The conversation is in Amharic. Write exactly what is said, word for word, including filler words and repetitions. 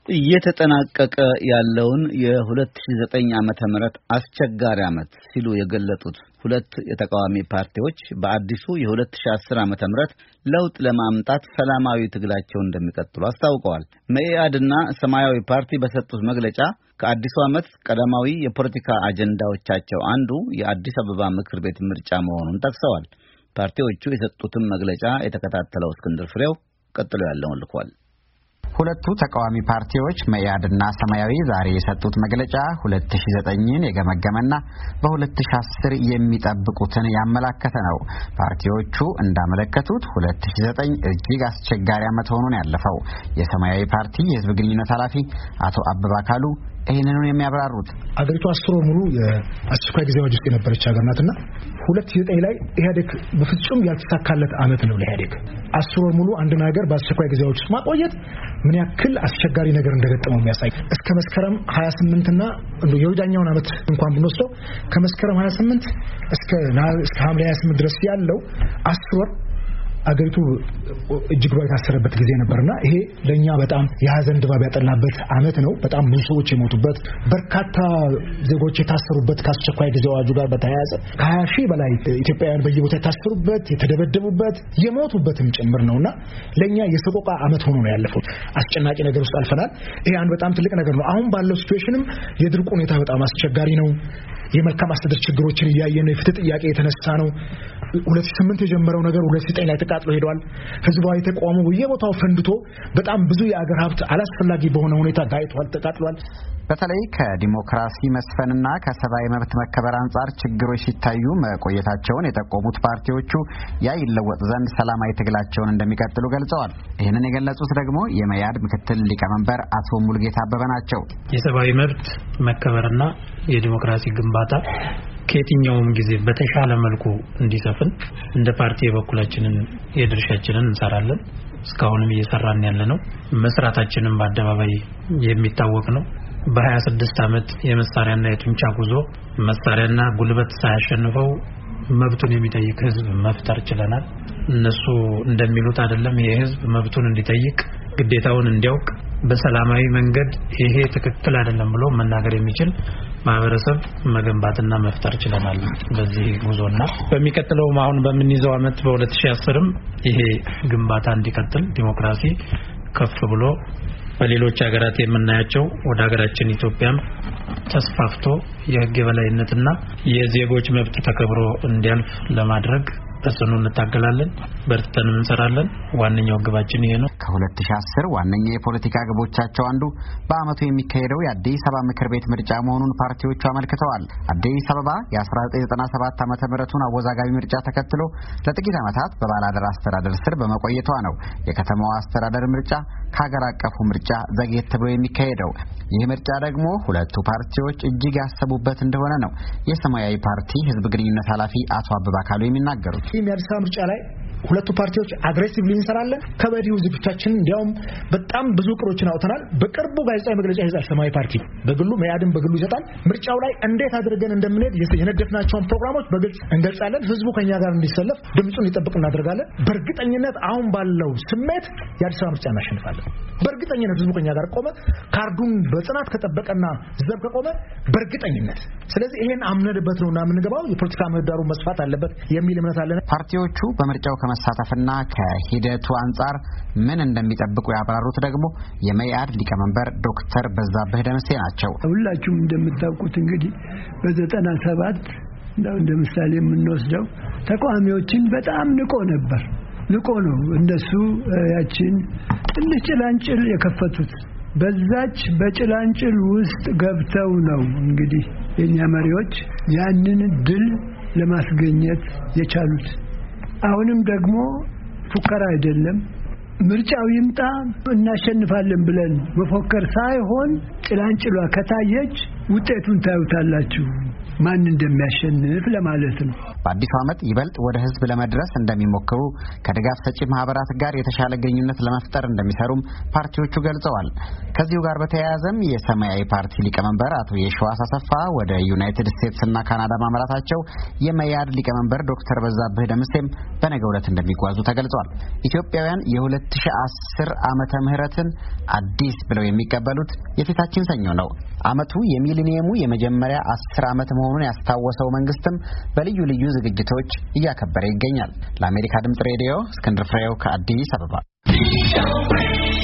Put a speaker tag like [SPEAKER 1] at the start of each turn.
[SPEAKER 1] እየተጠናቀቀ ያለውን የ2009 ዓመተ ምህረት አስቸጋሪ ዓመት ሲሉ የገለጡት ሁለት የተቃዋሚ ፓርቲዎች በአዲሱ የ2010 ዓመተ ምህረት ለውጥ ለማምጣት ሰላማዊ ትግላቸውን እንደሚቀጥሉ አስታውቀዋል። መኢአድና ሰማያዊ ፓርቲ በሰጡት መግለጫ ከአዲሱ ዓመት ቀዳማዊ የፖለቲካ አጀንዳዎቻቸው አንዱ የአዲስ አበባ ምክር ቤት ምርጫ መሆኑን ጠቅሰዋል። ፓርቲዎቹ የሰጡትን መግለጫ የተከታተለው እስክንድር ፍሬው ቀጥሎ ያለውን ልኳል።
[SPEAKER 2] ሁለቱ ተቃዋሚ ፓርቲዎች መኢአድና ሰማያዊ ዛሬ የሰጡት መግለጫ ሁለት ሺህ ዘጠኝን የገመገመና በ2010 የሚጠብቁትን ያመለከተ ነው። ፓርቲዎቹ እንዳመለከቱት ሁለት ሺህ ዘጠኝ እጅግ አስቸጋሪ ዓመት ሆኖ ነው ያለፈው። የሰማያዊ ፓርቲ የህዝብ ግንኙነት ኃላፊ አቶ አበባ ካሉ ይሄንን የሚያብራሩት
[SPEAKER 3] አገሪቱ አስር ወር ሙሉ የአስቸኳይ ጊዜ አዋጅ ውስጥ የነበረች ሀገር ናትና ሁለት ሺህ ዘጠኝ ላይ ኢህአዴግ በፍጹም ያልተሳካለት ዓመት ነው ለኢህአዴግ። አስር ወር ሙሉ አንድ ነገር በአስቸኳይ ጊዜ አዋጅ ውስጥ ማቆየት ምን ያክል አስቸጋሪ ነገር እንደገጠመው የሚያሳይ እስከ መስከረም ሃያ ስምንት እና የወዳኛውን ዓመት እንኳን ብንወስደው ከመስከረም ሃያ ስምንት እስከ እስከ ሐምሌ ሃያ ስምንት ድረስ ያለው አስር ወር አገሪቱ እጅግ ባይ ታሰረበት ጊዜ ነበርና ይሄ ለኛ በጣም የሐዘን ድባብ ያጠላበት ዓመት ነው። በጣም ብዙ ሰዎች የሞቱበት፣ በርካታ ዜጎች የታሰሩበት፣ ከአስቸኳይ ጊዜ አዋጁ ጋር በተያያዘ ከሀያ ሺህ በላይ ኢትዮጵያውያን በየቦታው የታሰሩበት፣ የተደበደቡበት፣ የሞቱበትም ጭምር ነውና ለኛ የሰቆቃ ዓመት ሆኖ ነው ያለፈው። አስጨናቂ ነገር ውስጥ አልፈናል። ይሄ አንድ በጣም ትልቅ ነገር ነው። አሁን ባለው ሲቹዌሽንም የድርቁ ሁኔታ በጣም አስቸጋሪ ነው። የመልካም አስተዳደር ችግሮችን እያየን ነው። የፍትህ ጥያቄ የተነሳ ነው። ሁለት ሺህ ስምንት የጀመረው ነገር ሁለት ሺህ ዘጠኝ ላይ ተቃጥሎ ሄዷል። ህዝባዊ ተቋሙ በየቦታው ፈንድቶ በጣም ብዙ የአገር ሀብት አላስፈላጊ በሆነ ሁኔታ ጋይቷል፣ ተቃጥሏል።
[SPEAKER 2] በተለይ ከዲሞክራሲ መስፈንና ከሰብአዊ መብት መከበር አንጻር ችግሮች ሲታዩ መቆየታቸውን የጠቆሙት ፓርቲዎቹ ያ ይለወጥ ዘንድ ሰላማዊ ትግላቸውን እንደሚቀጥሉ ገልጸዋል። ይህንን የገለጹት ደግሞ የመኢአድ ምክትል ሊቀመንበር አቶ ሙልጌታ አበበ ናቸው።
[SPEAKER 4] የሰብአዊ መብት መከበርና የዲሞክራሲ ግንባታ ከየትኛውም ጊዜ በተሻለ መልኩ እንዲሰፍን እንደ ፓርቲ የበኩላችንን የድርሻችንን እንሰራለን። እስካሁንም እየሰራን ያለነው መስራታችንን በአደባባይ የሚታወቅ ነው። በ26 ዓመት የመሳሪያና የጡንቻ ጉዞ መሳሪያና ጉልበት ሳያሸንፈው መብቱን የሚጠይቅ ህዝብ መፍጠር ችለናል። እነሱ እንደሚሉት አይደለም። የህዝብ መብቱን እንዲጠይቅ ግዴታውን እንዲያውቅ በሰላማዊ መንገድ ይሄ ትክክል አይደለም ብሎ መናገር የሚችል ማህበረሰብ መገንባትና መፍጠር ችለናል። በዚህ ጉዞና በሚቀጥለው አሁን በምንይዘው ዓመት በ2010ም ይሄ ግንባታ እንዲቀጥል ዲሞክራሲ ከፍ ብሎ በሌሎች ሀገራት የምናያቸው ወደ ሀገራችን ኢትዮጵያም ተስፋፍቶ የህግ የበላይነትና የዜጎች መብት ተከብሮ እንዲያልፍ ለማድረግ በጽኑ እንታገላለን፣ በርትተን እንሰራለን። ዋነኛው ግባችን ይሄ ነው።
[SPEAKER 2] ከ2010 ዋነኛ የፖለቲካ ግቦቻቸው አንዱ በአመቱ የሚካሄደው የአዲስ አበባ ምክር ቤት ምርጫ መሆኑን ፓርቲዎቹ አመልክተዋል። አዲስ አበባ የ1997 ዓመተ ምህረቱን አወዛጋቢ ምርጫ ተከትሎ ለጥቂት ዓመታት በባላደራ አስተዳደር ስር በመቆየቷ ነው የከተማዋ አስተዳደር ምርጫ ከሀገር አቀፉ ምርጫ ዘግየት ብሎ የሚካሄደው። ይህ ምርጫ ደግሞ ሁለቱ ፓርቲዎች እጅግ ያሰቡበት እንደሆነ ነው የሰማያዊ ፓርቲ ህዝብ ግንኙነት ኃላፊ አቶ አበባ ካሉ የሚናገሩት።
[SPEAKER 3] የአዲስ አበባ ምርጫ ላይ ሁለቱ ፓርቲዎች አግሬሲቭሊ እንሰራለን። ከበዲው ዝግጅታችን እንዲያውም በጣም ብዙ ቅሮችን አውጥተናል። በቅርቡ ጋዜጣዊ መግለጫ ይዛል ሰማያዊ ፓርቲ በግሉ መኢአድን በግሉ ይሰጣል። ምርጫው ላይ እንዴት አድርገን እንደምንሄድ የነደፍናቸውን ፕሮግራሞች በግልጽ እንገልጻለን። ህዝቡ ከኛ ጋር እንዲሰለፍ ድምጹን እንዲጠብቅ እናደርጋለን። በእርግጠኝነት አሁን ባለው ስሜት የአዲስ አበባ ምርጫ እናሸንፋለን። በእርግጠኝነት ህዝቡ ከኛ ጋር ቆመ፣ ካርዱን በጽናት ከጠበቀና ዘብ ከቆመ በእርግጠኝነት። ስለዚህ ይሄን አምነንበት ነውና የምንገባው። የፖለቲካ ምህዳሩ መስፋት አለበት የሚል እምነት አለን።
[SPEAKER 2] ፓርቲዎቹ በምርጫው መሳተፍና ከሂደቱ አንጻር ምን እንደሚጠብቁ ያብራሩት ደግሞ የመኢአድ ሊቀመንበር ዶክተር በዛብህ ደምሴ ናቸው።
[SPEAKER 5] ሁላችሁም እንደምታውቁት እንግዲህ በዘጠና ሰባት ነው እንደ ምሳሌ የምንወስደው ተቃዋሚዎችን በጣም ንቆ ነበር። ንቆ ነው እነሱ ያችን ትንሽ ጭላንጭል የከፈቱት። በዛች በጭላንጭል ውስጥ ገብተው ነው እንግዲህ የኛ መሪዎች ያንን ድል ለማስገኘት የቻሉት። አሁንም ደግሞ ፉከራ አይደለም፣ ምርጫው ይምጣ እናሸንፋለን ብለን መፎከር ሳይሆን ጭላንጭሏ ከታየች ውጤቱን ታዩታላችሁ ማን እንደሚያሸንፍ ለማለት ነው።
[SPEAKER 2] በአዲሱ ዓመት ይበልጥ ወደ ህዝብ ለመድረስ እንደሚሞክሩ ከድጋፍ ሰጪ ማህበራት ጋር የተሻለ ግንኙነት ለመፍጠር እንደሚሰሩም ፓርቲዎቹ ገልጸዋል። ከዚሁ ጋር በተያያዘም የሰማያዊ ፓርቲ ሊቀመንበር አቶ የሺዋስ አሰፋ ወደ ዩናይትድ ስቴትስ እና ካናዳ ማምራታቸው የመያድ ሊቀመንበር ዶክተር በዛብህ ደምሴም በነገው ዕለት እንደሚጓዙ ተገልጿል። ኢትዮጵያውያን የሁለት ሺህ አስር ዓመተ ምህረትን አዲስ ብለው የሚቀበሉት የፊታችን ሰኞ ነው። ዓመቱ የሚሊኒየሙ የመጀመሪያ አስር ዓመት መሆኑን ያስታወሰው መንግስትም በልዩ ልዩ ዝግጅቶች እያከበረ ይገኛል። ለአሜሪካ ድምጽ ሬዲዮ እስክንድር ፍሬው ከአዲስ አበባ